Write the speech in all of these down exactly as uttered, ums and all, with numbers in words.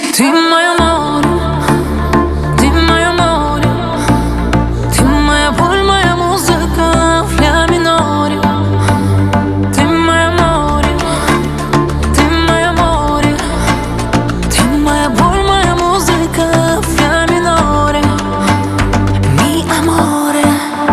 Ты мое море, ты мое море, ты моя боль, моя музыка в ля миноре. Ты мое море, ты мое море, ты моя боль, моя музыка в ля миноре. Mi amore.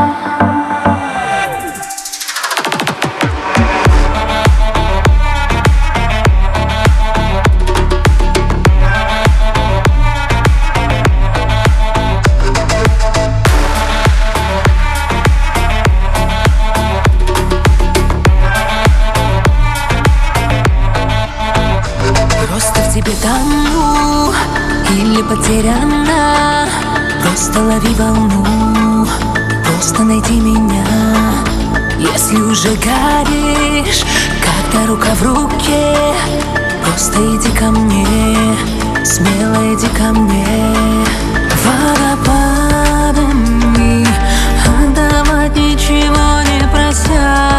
Просто в тебе тону или потеряна. Просто лови волну, просто найди меня. Если уже горишь, когда рука в руке, просто иди ко мне, смело иди ко мне. Водопадами отдавать ничего не прося.